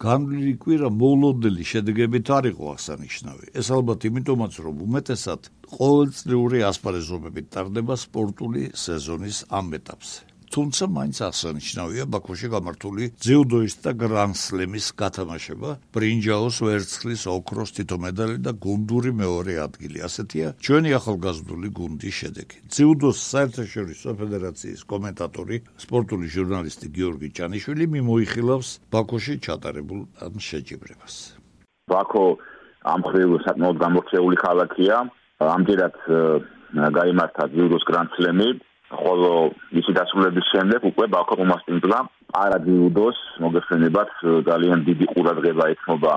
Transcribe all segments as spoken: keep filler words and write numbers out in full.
განვლილი კვირა მოულოდნელი შედეგებით არ იყო აღსანიშნავი. ეს ალბათ იმიტომაც, რომ უმეტესად ყოველწლიური ასპარეზობებით ტარდება სპორტული სეზონის ამ ეტაპზე. თუმცა მაინც აღსანიშნავია ბაქოში გამართული ძიუდოისტთა გრან-სლემის გათამაშება, ბრინჯაოს, ვერცხლის, ოქროს თითო მედალი და გუნდური მეორე ადგილი. ასეთია ჩვენი ახალგაზრდული გუნდის შედეგი. ძიუდოს საერთაშორისო ფედერაციის კომენტატორი, სპორტული ჟურნალისტი გიორგი ჭანიშვილი მიმოიხილავს ბაქოში ჩატარებულ ამ შეჯიბრებას. ბაქო ამ მხრივ საკმაოდ გამორჩეული ქალაქია. ამჯერად გაიმართა ძიუდოს გრან-სლემი. ხოლო მისი დასრულების შემდეგ უკვე ბაქო უმასპინძლა პარაძიუდოს მოგეხსენებათ ძალიან დიდი ყურადღება ეთმობა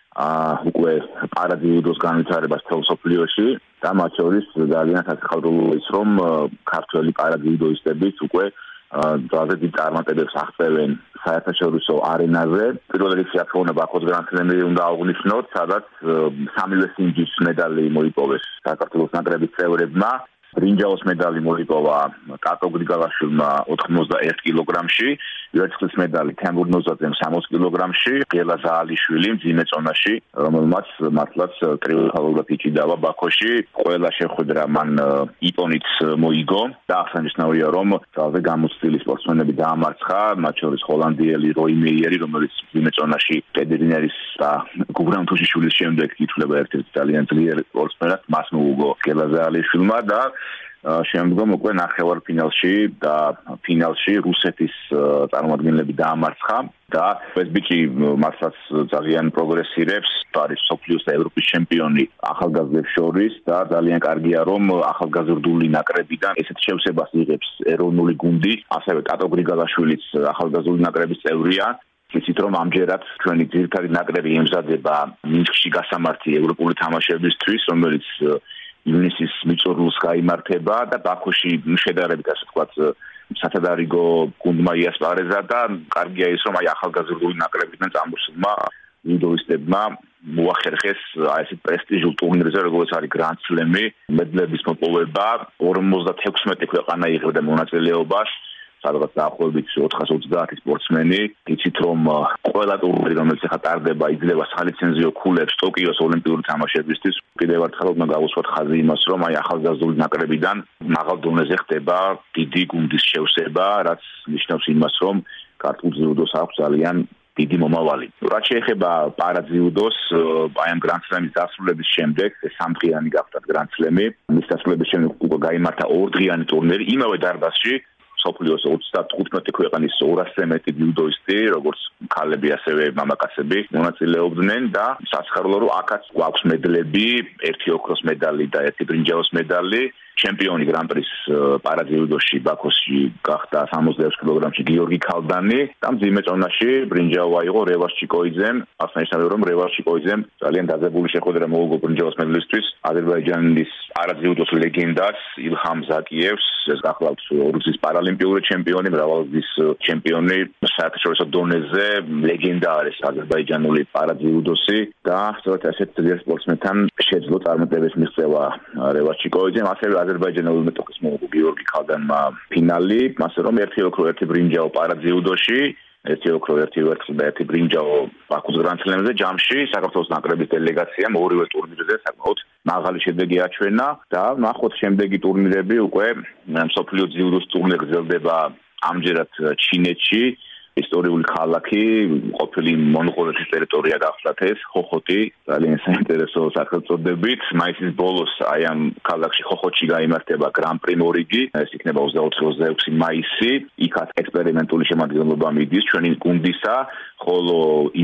უკვე პარაძიუდოს განვითარებას მთელ მსოფლიოში და მათ შორის ძალიან სასიხარულოა ის რომ ქართველი პარაძიუდოისტებიც უკვე ძალზე დიდ წარმატებებს აღწევენ საერთაშორისო არენაზე. პირველ რიგში აქ უნდა ბაქოს გრან-სლემი უნდა აღვნიშნოთ, სადაც სამივე სინჯის медали მოიპოვეს საქართველოს ნაკრების წევრებმა. ბრინჯაოს медали მოიპოვა კატო გრიგალაშვილმა ოთხმოცდაერთ კილოგრამში, ვერცხლის медали თემურ ნოზაძემ სამოცდ კილოგრამში, გელა ზაალიშვილი მძიმე წონაში, რომელმაც მართლაც ტრიუმფალურად იჭიდავა ბაქოში. ყველა შეხვედრა მან იპონით მოიგო და აღსანიშნავია, რომ ძალზე გამოცდილი სპორტსმენები დაამარცხა, მათ შორის ჰოლანდიელი როი მეიერი, რომელიც მძიმე წონაში პედრინერის და გუგრამ თუშიშვილის შემდეგ ითვლება ერთ-ერთ ძალიან ძლიერ სპორტსმენად, მას მოუგო გელა ზაალიშვილმა და შემდგომ უკვე ნახევარფინალში და ფინალში რუსეთის წარმომადგენლები დაამარცხა და ეს ბიჭი მართლაც ძალიან პროგრესირებს, არის მსოფლიოს და ევროპის ჩემპიონი ახალგაზრდებს შორის და ძალიან კარგია რომ ახალგაზრდული ნაკრებიდან ესეთ შევსებას იღებს ეროვნული გუნდი, ასევე კატო გრიგალაშვილიც ახალგაზრდული ნაკრების წევრია. იცით რომ ამჯერად ჩვენი ძირითადი ნაკრები ემზადება მინსკში გასამართი ევროპული თამაშებისთვის, რომელიც ივნისის მიწურულს გაიმართება და ბაქოში შედარებით ასე ვთქვათ სათადარიგო გუნდმა იასპარეზა და კარგია ის რომ აი ახალგაზრდული ნაკრებიდან წამოსულმა იუდოისტებმა მოახერხეს აი ესეთ პრესტიჟულ ტურნირზე როგორც არის გრან-სლემი, მედლების მოპოვება, ორმოცდათექვსმეტი ქვეყანა იღებდა მონაწილეობას, სადღაც დაახლოებით ოთხას ოცდაათი სპორტსმენი. იცით რომ ყველა ტურნირი რომელიც ახლა ტარდება იძლევა სალიცენზიო ქულებს ტოკიოს ოლიმპიური თამაშებისთვის. კიდევ ერთხელ უნდა გავუსვათ ხაზი იმას რომ აი ახალგაზრდული ნაკრებიდან მაღალ დონეზე ხდება დიდი გუნდის შევსება, რაც ნიშნავს იმას რომ ქართულ ძიუდოს აქვს ძალიან დიდი მომავალი. რაც შეეხება პარაძიუდოს, აი ამ გრან-სლემის დასრულების შემდეგ, სამდღიანი გახდა გრან-სლემი, მის დასრულების შემდეგ უკვე გაიმართა ორდღიანი ტურნირი იმავე დარბაზში. სოფლიოს ოცდათხუთმეტი ქვეყნის ორასზე მეტი ძიუდოისტი, როგორც ქალები, ასევე მამაკაცები მონაწილეობდნენ და სასიხარულო რომ აქაც გვაქვს მედლები, ერთი ოქროს მედალი და ერთი ბრინჯაოს მედალი. ჩემპიონი გრან-პრის პარაძიუდოში ბაქოში გახდა სამოცდაექვსი კილოგრამში გიორგი ქალდანი და მძიმე წონაში ბრინჯაო აიღო რევას ჩიკოიძემ. აღსანიშნავია რომ რევას ჩიკოიძემ ძალიან დაძაბული შეხვედრა მოუგო ბრინჯაოს მედლისთვის აზერბაიჯანის პარაძიუდოს ლეგენდას ილჰამ ზაკიევს, ეს გახლავთ რუსეთის პარალიმპიური ჩემპიონი, მრავალგზის ჩემპიონი, საერთაშორისო დონეზე ლეგენდა არის აზერბაიჯანული პარაძიუდოსი და სწორედ ასეთ ძლიერ სპორტსმენთან შეძლო წარმატებებს მიღწევა რევას ჩიკოიძემ, ასევე აზერბაიჯანული მეტოქის მოუგო გიორგი ქალდანმა ფინალი, ასე რომ ერთი ოქრო, ერთი ბრინჯაო პარაძიუდოში, ერთი ოქრო, ერთი ვერცხლი და ერთი ბრინჯაო ბაქოს გრან-სლემზე ჯამში საქართველოს ნაკრების დელეგაციამ ორივე ტურნირზე საკმაოდ მაღალი შედეგი აჩვენა და ნახოთ შემდეგი ტურნირები უკვე მსოფლიო ძიუდოს ტურნირი გრძელდება ამჯერად ჩინეთში. ისტორიული ქალაქი, ყოფილი მონღოლეთის ტერიტორია გახლავთ ეს, ხოხოტი, ძალიან საინტერესო სახელწოდებით. მაისის ბოლოს აი ამ ქალაქში ხოხოტში გაიმართება გრან-პრი მორიგი, ეს იქნება ოცდაოთხი ოცდაექვსი მაისი. იქაც ექსპერიმენტული შემადგენლობა მიდის ჩვენი გუნდისა, ხოლო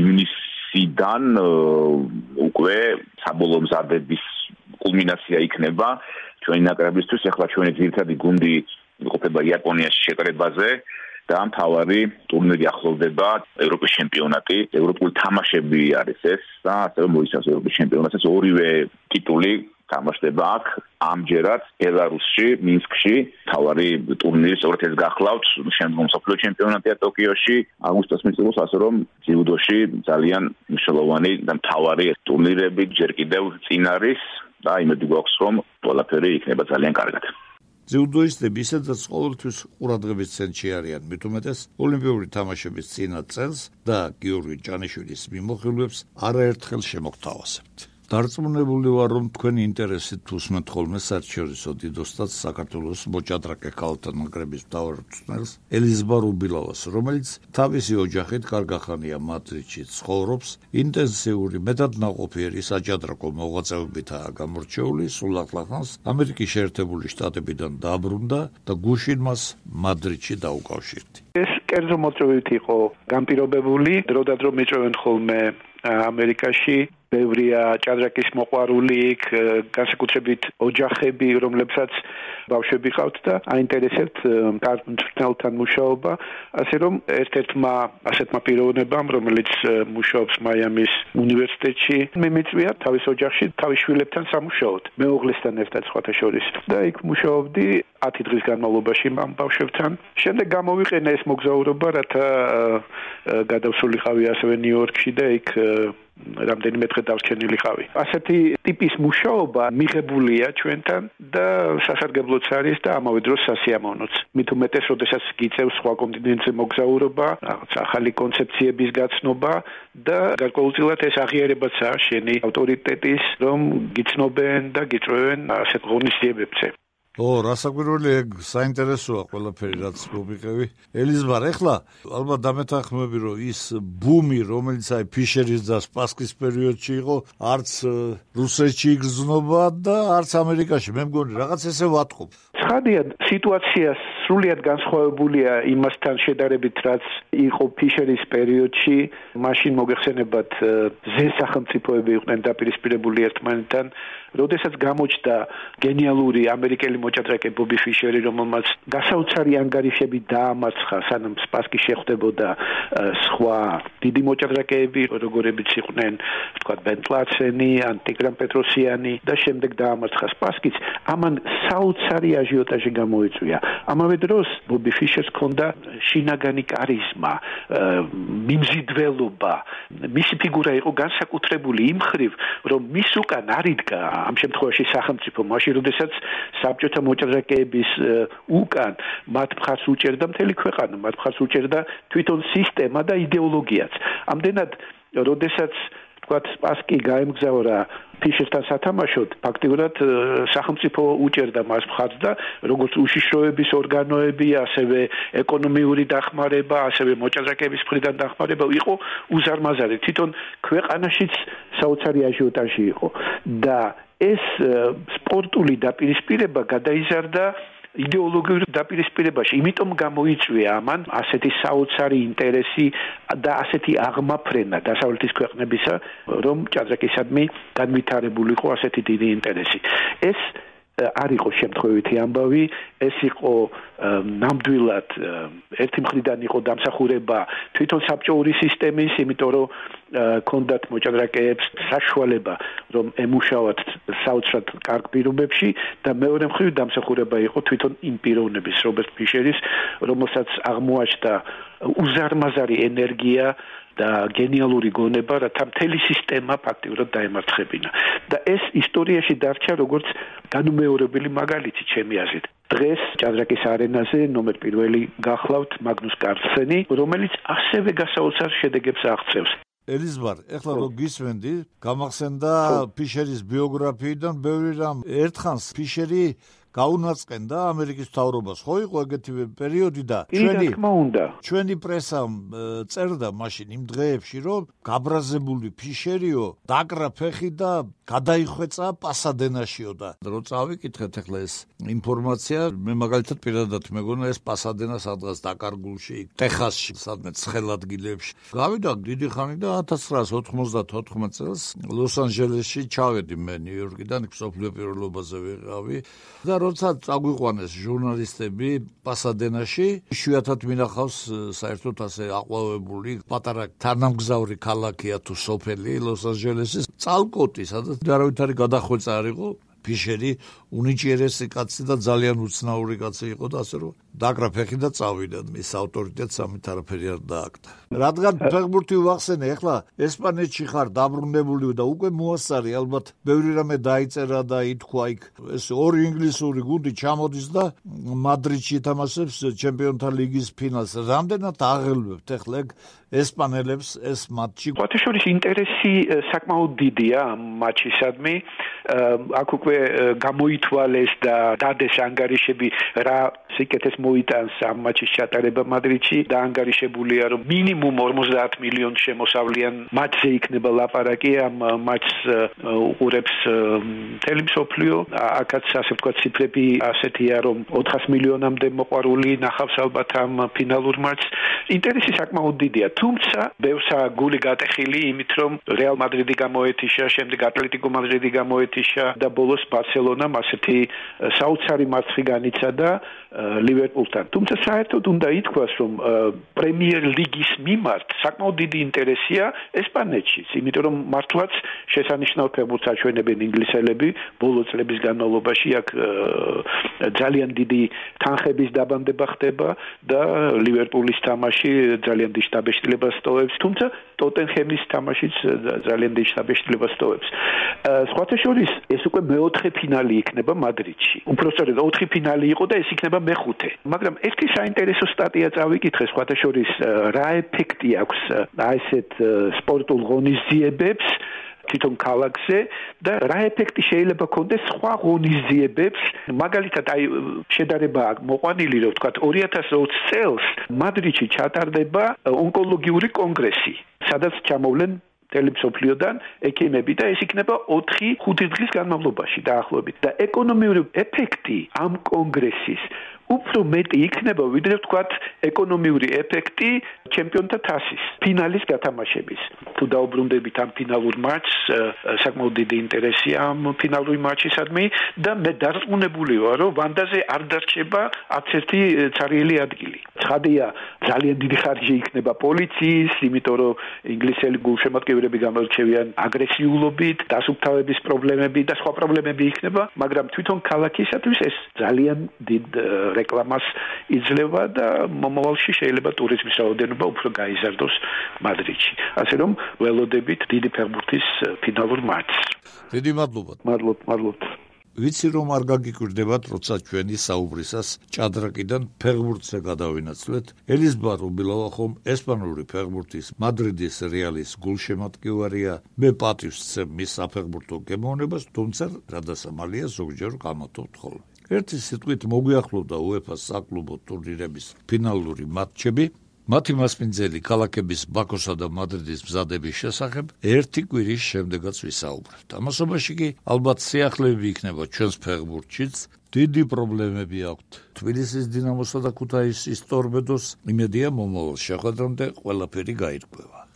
ივნისიდან უკვე საბოლოო მზადების კულმინაცია იქნება ჩვენი ნაკრებისთვის. ახლა ჩვენი ძირითადი გუნდი იყოფება იაპონიაში შეკრებაზე. და მთავარი ტურნირი ახლოვდება ევროპის ჩემპიონატი, ევროპული თამაშები არის ეს და ასევე მოიცავს ევროპის ჩემპიონატს. ორივე ტიტული თამაშდება აქ ამჯერად ბელარუსში, მინსკში. მთავარი ტურნირი სწორედ ეს გახლავთ, შემდგომ მსოფლიო ჩემპიონატია ტოკიოში, აგვისტოს მიწურულს, ასე რომ ძიუდოში ძალიან მნიშვნელოვანი და მთავარი ტურნირები ჯერ კიდევ წინ არის და იმედი გვაქვს რომ ყველაფერი იქნება ძალიან კარგად. ძიუდოისტები ისედაც ყოველთვის ყურადღების ცენტრში არიან, მით უმეტეს ოლიმპიური თამაშების წინა წელს და გიორგი ჭანიშვილის მიმოხილვებს არაერთხელ შემოგთავაზებთ. დარწმუნებული ვარ, რომ თქვენი ინტერესით უსმენთ ხოლმე საერთაშორისო დიდოსტატს საქართველოს მოჭადრაკე ქალთა ნაკრების მთავარ მწვრთნელს ელიზბარ უბილავას, რომელიც თავისი ოჯახით კარგახანია მადრიდში ცხოვრობს, ინტენსიური მეტად ნაყოფიერი საჭადრაკო მოღვაწეობითაა გამორჩეული, სულ ახლახანს ამერიკის შეერთებული შტატებიდან დაბრუნდა და გუშინ მას მადრიდში დაუკავშირდი. ეს კერძო მოწვევით იყო განპირობებული, დროდადრო მეწვევენ ხოლმე ამერიკაში ბევრია ჭადრაკის მოყვარული იქ, განსაკუთრებით ოჯახები, რომლებსაც ბავშვები ყავთ და აინტერესებთ კარგ მწვრთნელთან მუშაობა, ასე რომ ერთ-ერთმა ასეთმა პიროვნებამ, რომელიც მუშაობს მაიამის უნივერსიტეტში, მიმიწვია თავის ოჯახში თავის შვილებთან სამუშაოდ, მეუღლესთან ერთად სხვათა შორის. და იქ მუშაობდი ათი დღის განმავლობაში ამ ბავშვებთან. შემდეგ გამოვიყენა ეს მოგზაურობა, რათა გადავსულიყავი ასევე ნიუ-იორკში და იქ რამდენიმე დღე დავრჩენილიყავი. ასეთი ტიპის მუშაობა მიღებულია ჩვენთან და სასარგებლოც არის და ამავე დროს სასიამოვნოც. მით უმეტეს, როდესაც გიწევს სხვა კონტინენტზე მოგზაურობა, რაღაც ახალი კონცეფციების გაცნობა და გარკვეულწილად ეს აღიარებაცაა შენი ავტორიტეტის, რომ გიცნობენ და გიწვევენ ასეთ ღონისძიებებზე. ო, რასაკვირველია, ეგ საინტერესოა ყველაფერი, რაც მოვიყევი. ელიზბარ, ეხლა ალბათ დამეთანხმები, რომ ის ბუმი, რომელიც აი ფიშერის და სპასკის პერიოდში იყო, არც რუსეთში იგრძნობა და არც ამერიკაში. მე მგონი, რაღაც ესე ვატყობ. ცხადია, სიტუაცია სრულიად განსხვავებულია იმასთან შედარებით, რაც იყო ფიშერის პერიოდში. მაშინ მოგეხსენებათ, ზე სახელმწიფოები იყვნენ დაპირისპირებული ერთმანეთთან. როდესაც გამოჩნდა გენიალური ამერიკელი მოჭადრაკე ბობი ფიშერი, რომელმაც გასაოცარი ანგარიშები დაამარცხა, სანამ სპასკი შეხვდებოდა სხვა დიდი მოჭადრაკეები, როგორებიც იყვნენ, ვთქვათ, ბენ პლაცენი, ან ტიგრან პეტროსიანი და შემდეგ დაამარცხა სპასკიც, ამან საოცარი აჟიოტაჟი გამოიწვია. ამავე დროს ბობი ფიშერს ჰქონდა შინაგანი კარიზმა, მიმზიდველობა. მისი ფიგურა იყო განსაკუთრებული იმ მხრივ, რომ მის უკან არ იდგა ამ შემთხვევაში სახელმწიფო, მაშინ როდესაც საბჭოთა მოჭადრაკეების უკან მათ მხარს უჭერდა მთელი ქვეყანა, მათ მხარს უჭერდა თვითონ სისტემა და იდეოლოგიაც. ამდენად, როდესაც ვთქვათ, სპასკი გაემგზავრა ფიშერთან სათამაშოდ, ფაქტიურად სახელმწიფო უჭერდა მას მხარს და როგორც უშიშროების ორგანოები, ასევე ეკონომიური დახმარება, ასევე მოჭადრაკეების მხრიდან დახმარება იყო უზარმაზარი. თვითონ ქვეყანაშიც საოცარი აჟიოტაჟი იყო და ეს სპორტული დაპირისპირება გადაიზარდა იდეოლოგიურ დაპირისპირებაში, იმიტომ გამოიწვია ამან ასეთი საოცარი ინტერესი და ასეთი აღმაფრენა დასავლეთის ქვეყნებისა, რომ ჭადრაკისადმი განვითარებული იყო ასეთი დიდი ინტერესი. ეს არ იყო შემთხვევითი ამბავი, ეს იყო ნამდვილად ერთი მხრიდან იყო დამსახურება თვითონ საბჭოური სისტემის, იმიტომ რომ კონდათ მოჭადრაკეებს საშუალება, რომ ემუშაოთ საოცრად კარგ პირობებში და მეორე მხრივ დამსახურება იყო თვითონ იმ პიროვნების, რობერტ ფიშერის, რომელსაც აღმოაჩნდა უზარმაზარი ენერგია და გენიალური გონება, რათა მთელი სისტემა ფაქტიურად დაემარცხებინა. და ეს ისტორიაში დარჩა როგორც განუმეორებელი მაგალითი ჩემი აზრით. დღეს ჭადრაკის არენაზე ნომერ პირველი გახლავთ მაგნუს კარლსენი, რომელიც ასევე გასაოცარ შედეგებს აღწევს. ელიზბარ, ეხლა რო გისმენდი, გამახსენდა ფიშერის ბიოგრაფიიდან ბევრი რამ. ერთხანს ფიშერი გაუნაწყენდა ამერიკის მთავრობას, ხო იყო ეგეთი პერიოდი და ჩვენი ჩვენი პრესა წერდა მაშინ იმ დღეებში, რომ გაბრაზებული ფიშერიო დაკრა ფეხი და გადაიხვეწა პასადენაშიო და რო წავიკითხეთ ახლა ეს ინფორმაცია, მე მაგალითად პირადად მეგონა ეს პასადენა სადღაც დაკარგულში, ტეხასში, სადმე ცხელ ადგილებში. გავიდა დიდი ხანი და ათას ცხრაას ოთხმოცდათოთხ წელს ლოს-ანჯელესში ჩავედი მე ნიუ-იორკიდან, მსოფლიო პირველობაზე ვიყავი და როცა წაგვიყვანეს ჟურნალისტები პასადენაში, იშვიათად მინახავს საერთოდ ასე აყვავებული პატარა თანამგზავრი ქალაქია თუ სოფელი ლოს-ანჯელესის წალკოტი, სადაც არავითარი გადახვეწა არ იყო. ფიშერი უნიჭიერესი კაცი და ძალიან უცნაური კაცი იყო და ასე რომ დაკრა ფეხი და წავიდა. მის ავტორიტეტს ამით არაფერი არ დააკდა. რადგან ფეხბურთი ვახსენე, ეხლა ესპანეთში ხარ დაბრუნებული და უკვე მოასწარი, ალბათ ბევრი რამე დაიწერა და ითქვა იქ. ეს ორი ინგლისური გუნდი ჩამოდის და მადრიდში ითამაშებს ჩემპიონთა ლიგის ფინალს. რამდენად აღელვებთ ეხლა ესპანელებს ეს მატჩი? ყოველთვის ინტერესი საკმაოდ დიდია ამ მატჩისადმი. აქ უკვე გამოითვალეს და დადეს ანგარიშები რა სიკეთეს მოიტანს ამ მატჩის ჩატარება მადრიდში და ანგარიშებულია რომ მინიმუმ ორმოცდაათ მილიონი შემოსავლიან მატჩზე იქნება ლაპარაკი ამ მატჩს უყურებს მთელი მსოფლიო აქაც ასე ვთქვათ ციფრები ასეთია რომ ოთხას მილიონამდე მოყვარული ნახავს ალბათ ამ ფინალურ მატჩს ინტერესი საკმაოდ დიდია თუმცა ბევრსა გული გატეხილი იმით რომ რეალ მადრიდი გამოეთიშა შემდეგ ატლეტიკო მადრიდი გამოეთიშა და ბოლოს ბარსელონამ ასეთი საოცარი მარცხი განიცადა ლივერპულთან. თუმცა საერთოდ უნდა ითქვას, რომ პრემიერ ლიგის მიმართ საკმაოდ დიდი ინტერესია ესპანეთშიც, იმიტომ რომ მართლაც შესანიშნავ ფეხბურთს აჩვენებენ ინგლისელები ბოლო წლების განმავლობაში აქ ძალიან დიდი თანხების დაბანდება ხდება და ლივერპულის თამაში ძალიან დიდ შთაბეჭდილებას ტოვებს, თუმცა ტოტენჰემის თამაშიც ძალიან დიდ შთაბეჭდილებას ტოვებს. სხვათა შორის ეს უკვე მეოთხე ფინალი იქნება მადრიდში. უпростоრედ ოთხი ფინალი იყო და ეს იქნება მეხუთე. მაგრამ ერთი საინტერესო სტატია წავიკითხე სხვათა შორის რა ეფექტი აქვს აი ესეთ სპორტულ ღონისძიებებს თვითონ ქალაქზე და რა ეფექტი შეიძლება ქონდეს სხვა ღონისძიებებს მაგალითად აი შედარება მოყვანილი რომ ვთქვათ ორი ათას ოცი წელს მადრიდში ჩატარდება ონკოლოგიური კონგრესი სადაც ჩამოვლენ მთელი მსოფლიოდან ექიმები და ეს იქნება ოთხი ხუთი დღის განმავლობაში დაახლოებით და ეკონომიური ეფექტი ამ კონგრესის უფრო მეტი იქნება ვიდრე ვთქვათ ეკონომიური ეფექტი ჩემპიონთა თასის ფინალის გათამაშების თუ დაუბრუნდებით ამ ფინალურ მატჩს საკმაოდ დიდი ინტერესია ამ ფინალური მატჩისადმი და მე დარწმუნებული ვარ რომ ვანდაზე არ დარჩება არც ერთი ცარიელი ადგილი ცხადია ძალიან დიდი ხარჯი იქნება პოლიციის იმიტომ რომ ინგლისელი გულშემატკივრები გამოირჩევიან აგრესიულობით დასუფთავების პრობლემები და სხვა პრობლემები იქნება მაგრამ თვითონ ქალაქისათვის ეს ძალიან დიდ რეკლამას იძლევა და მომავალში შეიძლება ტურიზმის რაოდენობა უფრო გაიზარდოს მადრიდში. ასე რომ ველოდებით დიდი ფეხბურთის ფინალურ მატჩს. დიდი მადლობა. მადლობთ, მადლობთ. ვიცი რომ არ გაგიკვირდებათ, როცა ჩვენი საუბრისას ჭადრაკიდან ფეხბურთზე გადავინაცვლეთ. ელიზბარ უბილავა ხომ ესპანური ფეხბურთის მადრიდის რეალის გულშემატკივარია. მე პატივს ვცემ მის საფეხბურთო გემოვნებას, თუმცა რადასამალია ზოგჯერ გამოვთხოვთ ხოლმე. ერთი სიტყვით მოგვიახლოვდა უეფა-ს საკლუბო ტურნირების ფინალური მატჩები. მათი მასპინძელი ქალაქების ბაქოსა და მადრიდის მზადების შესახებ ერთი კვირის შემდეგაც ვისაუბრებთ. ამასობაში კი ალბათ სიახლეები იქნება ჩვენს ფეხბურთშიც. დიდი პრობლემები აქვთ თბილისის დინამოსა და ქუთაისის ტორპედოს. იმედია მომავალ შეხვედრამდე ყველაფერი გაირკვევა.